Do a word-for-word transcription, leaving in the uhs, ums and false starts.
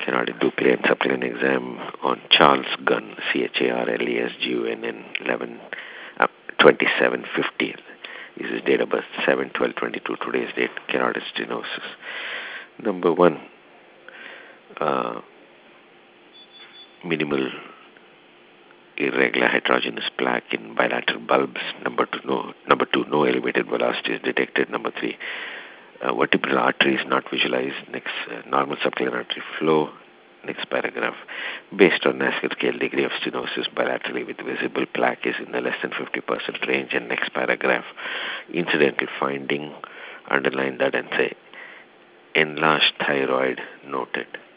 Carotid Dupley and supplement exam on Charles Gunn, C H A R L E S G U N N, eleven, uh, twenty-seven fifty. Is his date of birth, seven twelve twenty-two, today's date, carotid stenosis. Number one, uh, minimal irregular heterogeneous plaque in bilateral bulbs. Number two, no, number two, no elevated velocity is detected. Number three, uh, vertebral artery is not visualized. Next, uh, normal subclavian artery flow. Next paragraph. Based on NASCAR scale, degree of stenosis bilaterally with visible plaque is in the less than fifty percent range. And next paragraph. Incidental finding, underline that and say enlarged thyroid noted.